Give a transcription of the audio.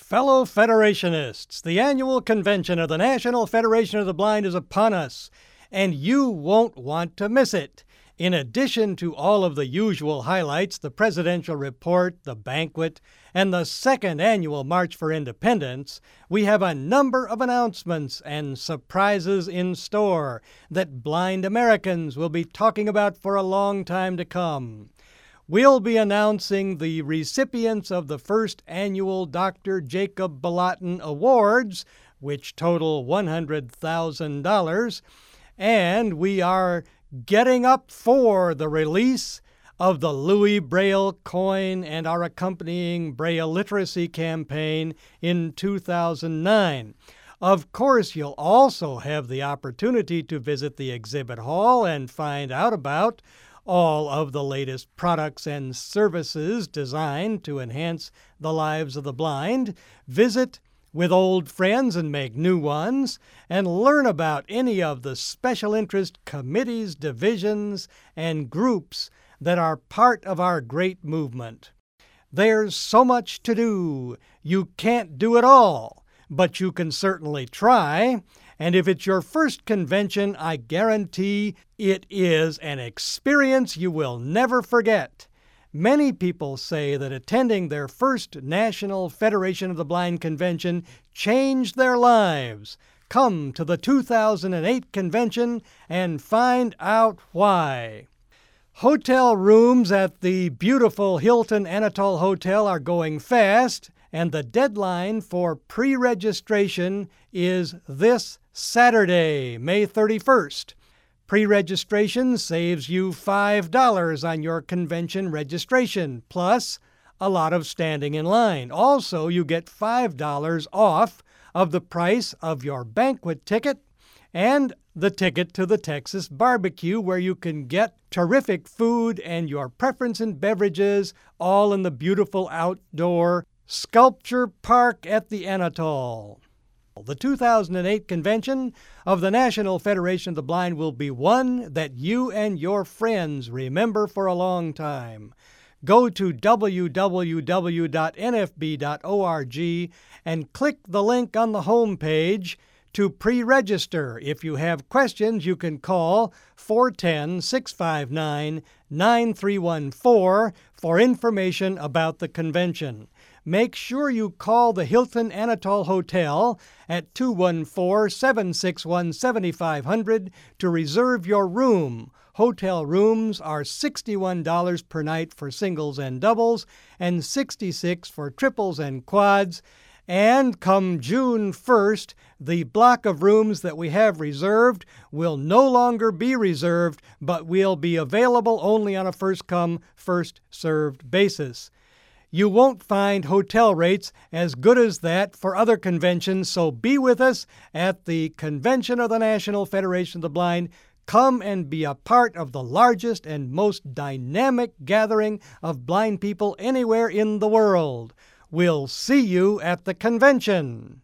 Fellow Federationists, the annual convention of the National Federation of the Blind is upon us, and you won't want to miss it. In addition to all of the usual highlights, the presidential report, the banquet, and the second annual March for Independence, we have a number of announcements and surprises in store that blind Americans will be talking about for a long time to come. We'll be announcing the recipients of the first annual Dr. Jacob Balatin Awards, which total $100,000, and we are getting up for the release of the Louis Braille coin and our accompanying Braille literacy campaign in 2009. Of course, you'll also have the opportunity to visit the exhibit hall and find out about all of the latest products and services designed to enhance the lives of the blind, visit with old friends and make new ones, and learn about any of the special interest committees, divisions, and groups that are part of our great movement. There's so much to do. You can't do it all, but you can certainly try. And if it's your first convention, I guarantee it is an experience you will never forget. Many people say that attending their first National Federation of the Blind convention changed their lives. Come to the 2008 convention and find out why. Hotel rooms at the beautiful Hilton Anatol Hotel are going fast, and the deadline for pre-registration is this Saturday, May 31st. Pre-registration saves you $5 on your convention registration, plus a lot of standing in line. Also, you get $5 off of the price of your banquet ticket and the ticket to the Texas Barbecue, where you can get terrific food and your preference in beverages, all in the beautiful outdoor Sculpture Park at the Anatol. The 2008 convention of the National Federation of the Blind will be one that you and your friends remember for a long time. Go to www.nfb.org and click the link on the home page to pre-register. If you have questions, you can call 410-659-9314 for information about the convention. Make sure you call the Hilton Anatol Hotel at 214-761-7500 to reserve your room. Hotel rooms are $61 per night for singles and doubles and $66 for triples and quads. And come June 1st, the block of rooms that we have reserved will no longer be reserved, but will be available only on a first-come, first-served basis. You won't find hotel rates as good as that for other conventions, so be with us at the Convention of the National Federation of the Blind. Come and be a part of the largest and most dynamic gathering of blind people anywhere in the world. We'll see you at the convention.